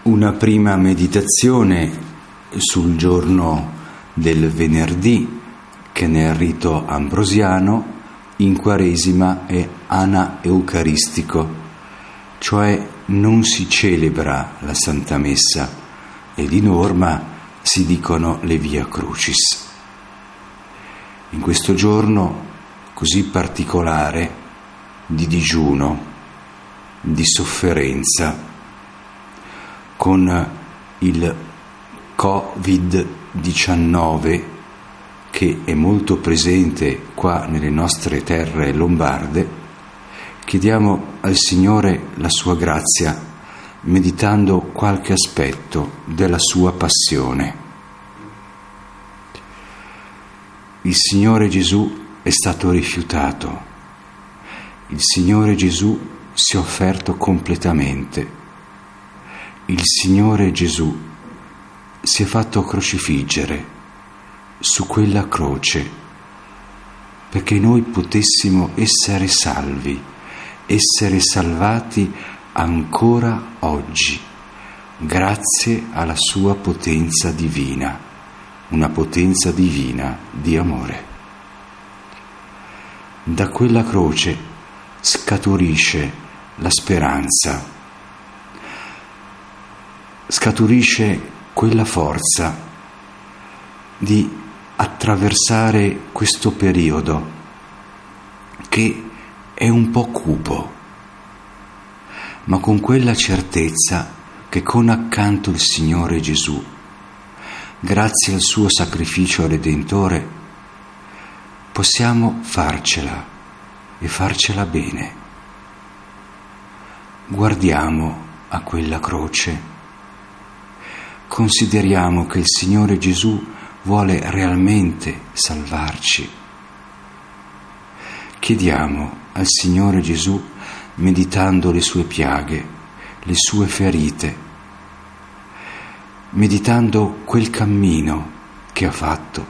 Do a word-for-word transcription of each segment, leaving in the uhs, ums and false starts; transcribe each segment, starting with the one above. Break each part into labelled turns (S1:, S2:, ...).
S1: Una prima meditazione sul giorno del venerdì, che nel rito ambrosiano in Quaresima è ana-eucaristico, cioè non si celebra la Santa Messa e di norma si dicono le Via Crucis. In questo giorno così particolare di digiuno, di sofferenza, con il covid diciannove che è molto presente qua nelle nostre terre lombarde, chiediamo al Signore la sua grazia meditando qualche aspetto della sua passione. Il Signore Gesù è stato rifiutato, il Signore Gesù si è offerto completamente. Il Signore Gesù si è fatto crocifiggere su quella croce perché noi potessimo essere salvi, essere salvati ancora oggi, grazie alla sua potenza divina, una potenza divina di amore. Da quella croce scaturisce la speranza, scaturisce quella forza di attraversare questo periodo che è un po' cupo, ma con quella certezza che con accanto il Signore Gesù, grazie al suo sacrificio redentore, possiamo farcela e farcela bene. Guardiamo a quella croce. Consideriamo che il Signore Gesù vuole realmente salvarci. Chiediamo al Signore Gesù, meditando le sue piaghe, le sue ferite, meditando quel cammino che ha fatto,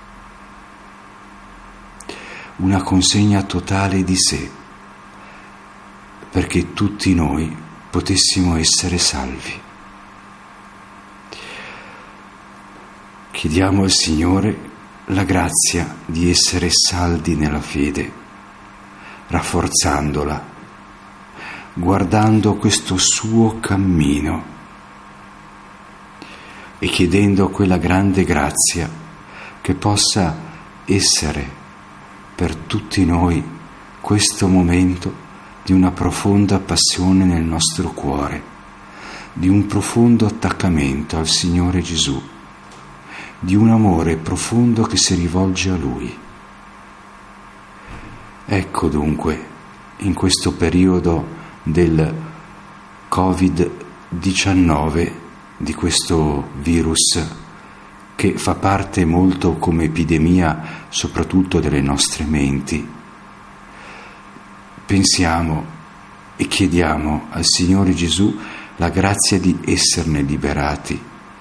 S1: una consegna totale di sé, perché tutti noi potessimo essere salvi. Chiediamo al Signore la grazia di essere saldi nella fede, rafforzandola, guardando questo suo cammino e chiedendo quella grande grazia che possa essere per tutti noi questo momento di una profonda passione nel nostro cuore, di un profondo attaccamento al Signore Gesù, di un amore profondo che si rivolge a Lui. Ecco dunque, in questo periodo del covid diciannove, di questo virus che fa parte molto come epidemia soprattutto delle nostre menti, pensiamo e chiediamo al Signore Gesù la grazia di esserne liberati,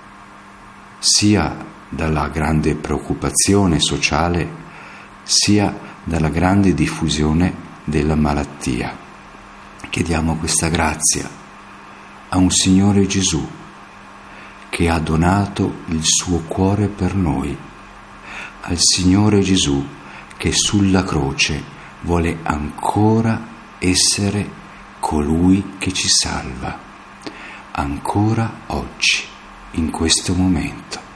S1: sia dalla grande preoccupazione sociale, sia dalla grande diffusione della malattia. Chiediamo questa grazia a un Signore Gesù che ha donato il suo cuore per noi, al Signore Gesù che sulla croce vuole ancora essere colui che ci salva, ancora oggi, in questo momento.